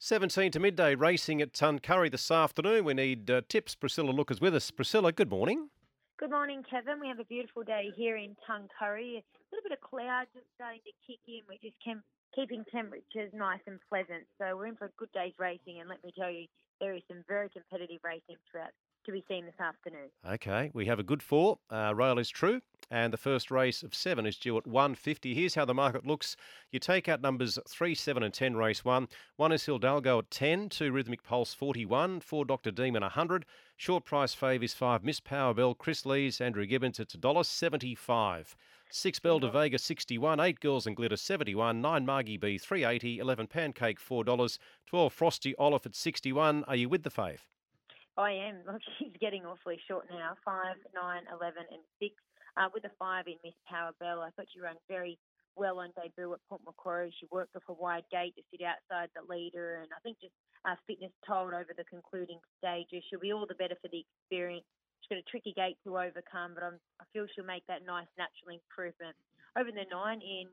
17 to midday racing at Tuncurry this afternoon. We need tips. Priscilla Looker's with us. Priscilla, good morning. Good morning, Kevin. We have a beautiful day here in Tuncurry. A little bit of cloud just starting to kick in. We're just keeping temperatures nice and pleasant. So we're in for a good day's racing. And let me tell you, there is some very competitive racing throughout to be seen this afternoon. Okay, we have a good four. Rail is true. And the first race of 7 is due at 1:50. Here's how the market looks. You take out numbers 3, 7 and 10, race 1. 1 is Hildalgo at 10, 2 Rhythmic Pulse 41, 4 Dr. Demon 100. Short price fave is 5 Miss Powerbell, Chris Lees, Andrew Gibbons. It's $1.75. 6 Belle de Vega 61, 8 Girls and Glitter 71, 9 Margie B 380, 11 Pancake $4, 12 Frosty Olive at 61. Are you with the fave? I am. Look, she's getting awfully short now. 5, 9, 11 and 6. With a 5 in Miss Powerbell, I thought she ran very well on debut at Port Macquarie. She worked off a wide gate to sit outside the leader, and I think just fitness told over the concluding stages. She'll be all the better for the experience. She's got a tricky gate to overcome, but I feel she'll make that nice natural improvement. Over the 9 in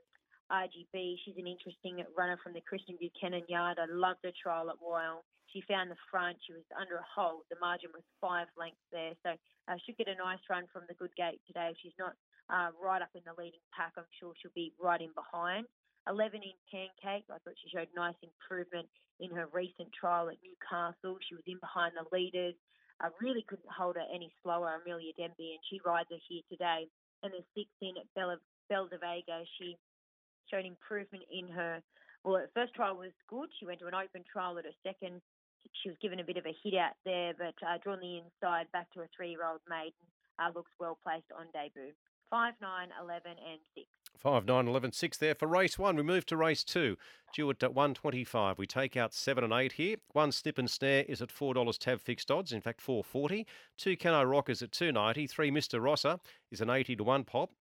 RGB, she's an interesting runner from the Christian Buchanan yard. I loved her trial at Wyong. She found the front. She was under a hold. The margin was 5 lengths there. So she'll get a nice run from the good gate today. If she's not right up in the leading pack, I'm sure she'll be right in behind. 11 in Pancake. I thought she showed nice improvement in her recent trial at Newcastle. She was in behind the leaders. I really couldn't hold her any slower, Amelia Denby, and she rides her here today. And the 6 in Belle de Vega. She showed improvement in her. Well, her first trial was good. She went to an open trial at her second. She was given a bit of a hit out there, but drawn the inside back to a 3-year-old maiden. Looks well placed on debut. 5, 9, 11 and 6. 5, 9, 11, 6 there for race 1. We move to race 2, due at 1:25. We take out 7 and 8 here. 1 Snip and Snare is at $4 tab fixed odds, in fact $4.40. 2 Can I Rock is at $2.90. 3 Mr. Rosser is an 80 to 1 pop.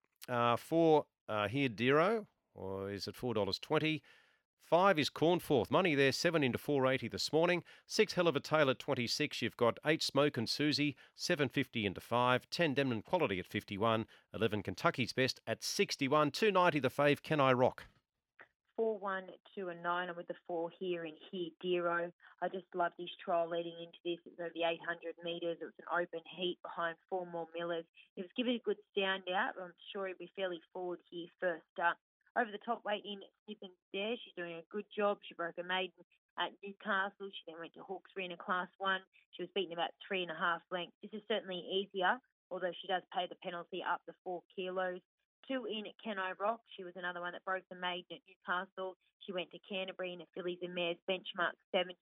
4 Here Dero is at $4.20. 5 is Cornforth. Money there, 7 into $4.80 this morning. 6 Hell of a Tale at 26. You've got 8 Smoke and Susie, 7.50 into 5. 10 Demnon Quality at 51. 11 Kentucky's Best at 61. 2.90 the fave, Can I Rock? 4, 1, 2 and 9. I'm with the 4 here in Here Dero. I just love this trial leading into this. It was over the 800 metres. It was an open heat behind 4 more Millers. It was given a good stand out. I'm sure he'll be fairly forward here first up. Over the top weight in Snip and Snare, she's doing a good job. She broke a maiden at Newcastle. She then went to Hawkesbury in a Class 1. She was beaten about 3.5 lengths. This is certainly easier, although she does pay the penalty up to 4 kilos. 2 in Can I Rock. She was another one that broke the maiden at Newcastle. She went to Canterbury in a Fillies and Mares benchmark 70.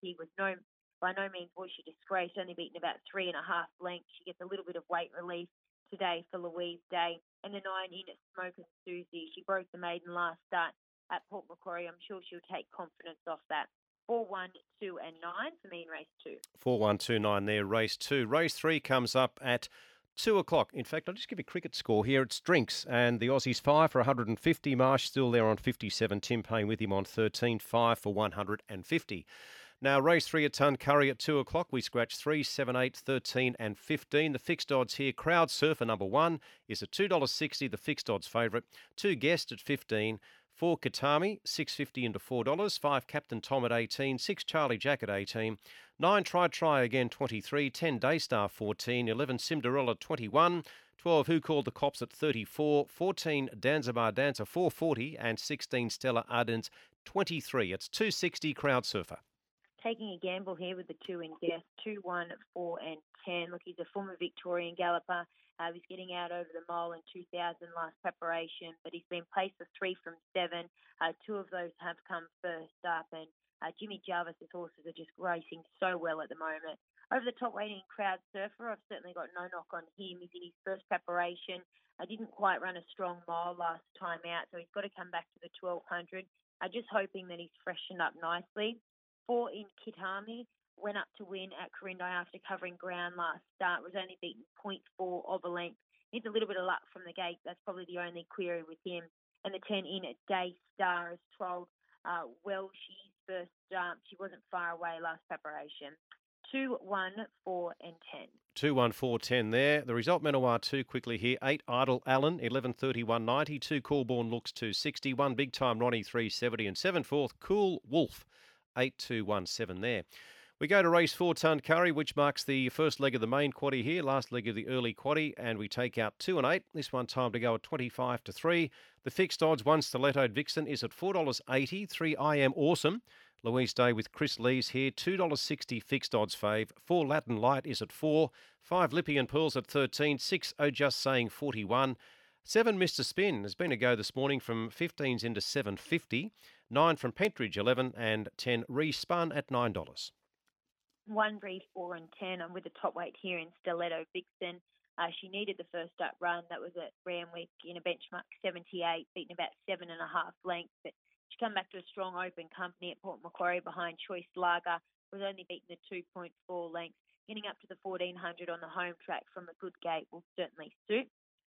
By no means was she disgraced, only beaten about 3.5 lengths. She gets a little bit of weight relief today for Louise Day. And the 9 in Smoke and Susie. She broke the maiden last start at Port Macquarie. I'm sure she'll take confidence off that. 4, 1, 2 and 9 for me in race 2. 4, 1, 2, 9 there, race 2. Race 3 comes up at 2 o'clock. In fact, I'll just give you a cricket score here. It's Drinks and the Aussies 5 for 150. Marsh still there on 57. Tim Payne with him on 13. 5 for 150. Now, race 3 at Tuncurry at 2 o'clock. We scratch 3, 7, 8, 13 and 15. The fixed odds here, Crowd Surfer number 1 is at $2.60, the fixed odds favourite. 2 Guest at 15. 4 Katami, $6.50 into $4. 5 Captain Tom at 18. 6 Charlie Jack at 18. 9 Try Again 23. 10 Daystar 14. 11 Cinderella 21. 12 Who Called the Cops at 34. 14 Danzabar Dancer 440. And 16 Stella Ardent 23. It's $2.60 Crowd Surfer. Taking a gamble here with the 2 in Guest, 2, 1, 4 and 10. Look, he's a former Victorian galloper. He was getting out over the mole in 2000 last preparation, but he's been placed for 3 from 7. 2 of those have come first up, and Jimmy Jarvis's horses are just racing so well at the moment. Over the top weight in Crowd Surfer, I've certainly got no knock on him. He's in his first preparation. I didn't quite run a strong mile last time out, so he's got to come back to the 1200. Just hoping that he's freshened up nicely. 4 in Kitami went up to win at Corindi after covering ground last start. Was only beaten 0.4 of a length. Needs a little bit of luck from the gate. That's probably the only query with him. And the 10 in Daystar has trolled well. She's first. She wasn't far away last preparation. 2, 1, 4 and 10. 2, 1, 4, 10 there. The result Menoir 2 quickly here. 8 Idle Allen, 11.31.90. 2 Coolborn Looks 2.60. 1 Big Time Ronnie 3.70. And 7 fourth Cool Wolf 8217 there. We go to race 4, Tuncurry, which marks the first leg of the main quaddie here, last leg of the early quaddie, and we take out 2 and 8. This one time to go at 25 to 3. The fixed odds, 1 Stilettoed Vixen is at $4.80. 3 I Am Awesome. Louise Day with Chris Lees here, $2.60 fixed odds fave. 4 Latin Light is at 4. 5 Lippy and Pearls at 13. 6 Oh Just Saying 41. 7 Mr. Spin has been a go this morning from 15s into 7.50. 9 from Pentridge 11 and 10 Respun at $9. 1 Brief 4 and 10. I'm with the top weight here in Stiletto Vixen. She needed the first up run. That was at Randwick in a benchmark 78, beaten about 7.5 lengths. But she come back to a strong open company at Port Macquarie behind Choice Lager. Was only beaten at 2.4 lengths. Getting up to the 1400 on the home track from a good gate will certainly suit.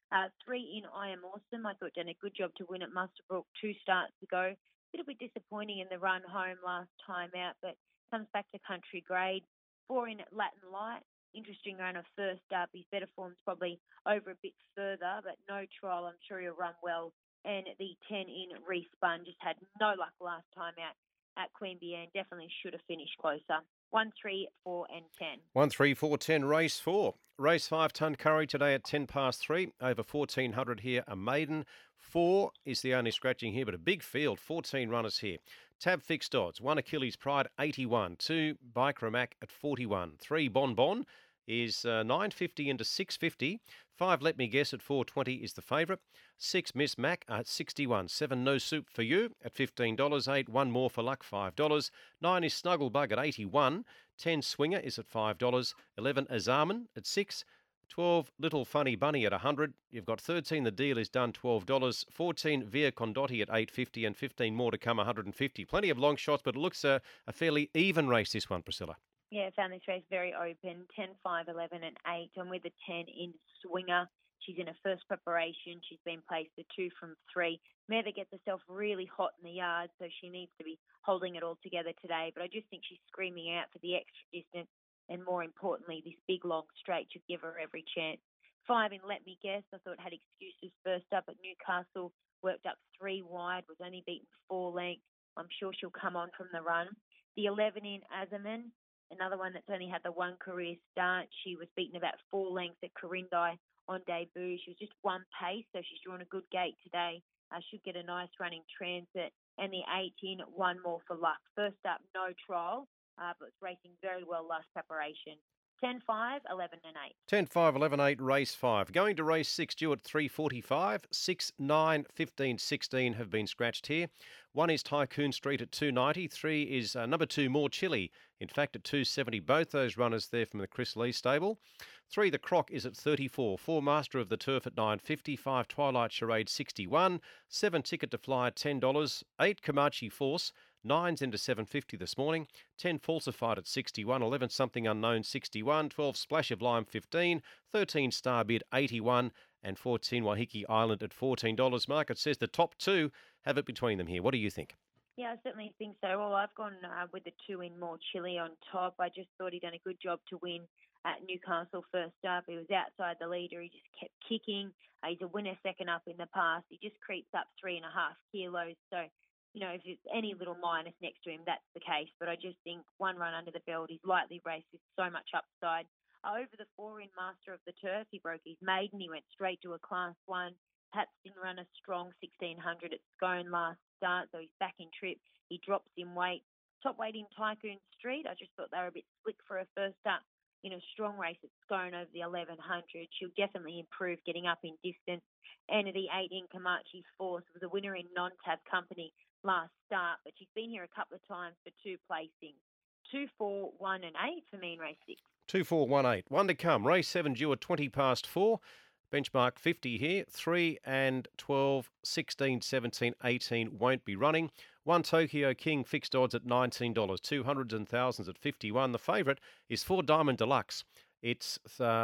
3 in I Am Awesome. I thought done a good job to win at Mustabrook 2 starts ago. Bit of a disappointing in the run home last time out, but comes back to country grade. 4 in Latin Light. Interesting run of first up. His better form's probably over a bit further, but no trial. I'm sure he'll run well. And the 10 in Respun just had no luck last time out at Queanbeyan. Definitely should have finished closer. 1, 3, 4 and 10. 1, 3, 4, 10, race 4. Race 5, Tuncurry today at 10 past 3. Over 1,400 here, a maiden. 4 is the only scratching here, but a big field. 14 runners here. Tab fixed odds. 1 Achilles Pride, 81. 2 Bicromac at 41. 3 Bon Bon is 9.50 into 6.50. 5 Let Me Guess at 4.20 is the favourite. 6 Miss Mac at 61. 7 No Soup for You at $15. 8 One More for Luck, $5. 9 is Snugglebug at 81. 10 Swinger is at $5. 11 Azaman at 6. 12 Little Funny Bunny at 100. You've got 13 The Deal is done, $12. 14 Via Condotti at 8.50 and 15 more to come, 150. Plenty of long shots, but it looks a fairly even race, this one, Priscilla. Yeah, I found this race very open. 10, 5, 11 and 8. I'm with the 10 in Swinger. She's in her first preparation. She's been placed at 2 from 3. Mother gets herself really hot in the yard, so she needs to be holding it all together today. But I just think she's screaming out for the extra distance. And more importantly, this big long straight should give her every chance. 5 in Let Me Guess. I thought had excuses first up at Newcastle. Worked up 3 wide. Was only beaten 4 lengths. I'm sure she'll come on from the run. The 11 in Azaman. Another one that's only had the 1 career start. She was beaten about 4 lengths at Corindi on debut. She was just 1 pace, so she's drawn a good gate today. Should get a nice running transit. And the 18, One More for Luck. First up, no trial, but it's racing very well last preparation. 10, 5, 11 and 8. 10, 5, 11, 8, race 5. Going to race 6 due at 3.45. 6, 9, 15, 16 have been scratched here. 1 is Tycoon Street at 2.90. 3 is number 2, More Chili. In fact, at 2.70. Both those runners there from the Chris Lee stable. 3, The Croc is at 34. 4, Master of the Turf at 9.50. 5, Twilight Charade, 61. 7, Ticket to Fly at $10. 8, Comanche Force. 9's into 7.50 this morning. 10 Falsified at 61. 11 Something Unknown 61. 12 Splash of Lime 15. 13 Star Bid 81. And 14 Waiheke Island at $14. Market says the top 2 have it between them here. What do you think? Yeah, I certainly think so. Well, I've gone with the 2 in More Chili on top. I just thought he'd done a good job to win at Newcastle first up. He was outside the leader. He just kept kicking. He's a winner second up in the past. He just creeps up 3.5 kilos. So, you know, if there's any little minus next to him, that's the case. But I just think 1 run under the belt. He's lightly raced with so much upside. Over the 4 in Master of the Turf, he broke his maiden. He went straight to a Class 1. Perhaps didn't run a strong 1,600 at Scone last start, so he's back in trip. He drops in weight. Top weight in Tycoon Street. I just thought they were a bit slick for a first up in a strong race at Scone over the 1,100. She'll definitely improve getting up in distance. And the 8 in Comanche Force was a winner in non-tab company last start, but she's been here a couple of times for 2 placings. 2, 4, 1 and 8 for me in race 6. 2, 4, 1, 8. 1 to come. Race 7 due at 20 past 4. Benchmark 50 here. 3 and 12, 16, 17, 18 won't be running. 1 Tokyo King fixed odds at $19. 200s and thousands at 51. The favourite is 4 Diamond Deluxe. It's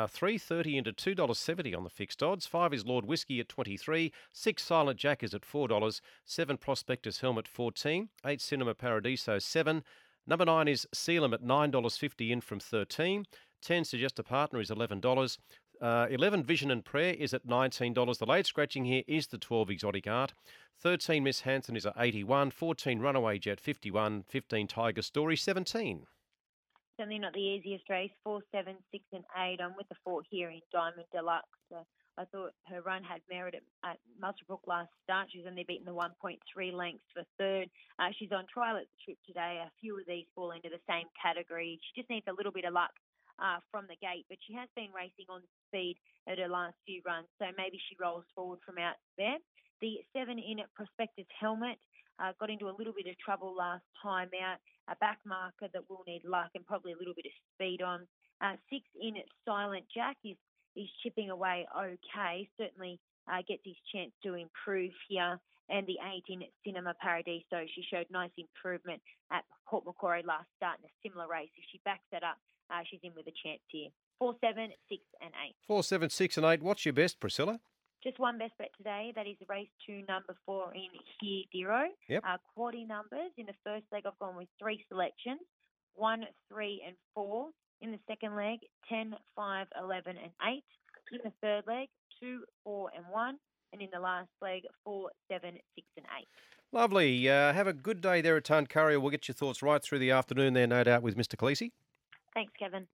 $3.30 into $2.70 on the fixed odds. 5 is Lord Whiskey at 23. 6 Silent Jack is at $4. 7 Prospectus Helmet 14. 8 Cinema Paradiso 7. Number 9 is Sealam at $9.50 in from 13. 10 Suggest a Partner is $11. 11 Vision and Prayer is at $19. The late scratching here is the 12 Exotic Art. 13 Miss Hanson is at 81. 14 Runaway Jet 51. 15 Tiger Story 17. Certainly not the easiest race. 4, 7, 6 and 8. I'm with the 4 here in Diamond Deluxe. I thought her run had merit at Muswellbrook last start. She's only beaten the 1.3 lengths for third. She's on trial at the trip today. A few of these fall into the same category. She just needs a little bit of luck from the gate, but she has been racing on speed at her last few runs, so maybe she rolls forward from out there. The 7 in Prospectus Helmet got into a little bit of trouble last time out. A back marker that will need luck and probably a little bit of speed on. 6 in Silent Jack is chipping away okay. Certainly gets his chance to improve here. And the 8 in Cinema Paradiso, she showed nice improvement at Port Macquarie last start in a similar race. If she backs that up, she's in with a chance here. 4, 7, 6 and 8. 4, 7, 6 and 8. What's your best, Priscilla? Just one best bet today. That is race 2, number 4 in Here Dero. Yep. Quaddy numbers. In the first leg, I've gone with 3 selections, 1, 3 and 4. In the second leg, 10, 5, 11 and 8. In the third leg, 2, 4 and 1. And in the last leg, 4, 7, 6 and 8. Lovely. Have a good day there at Tuncurry. We'll get your thoughts right through the afternoon there, no doubt, with Mr. Khaleesi. Thanks, Kevin.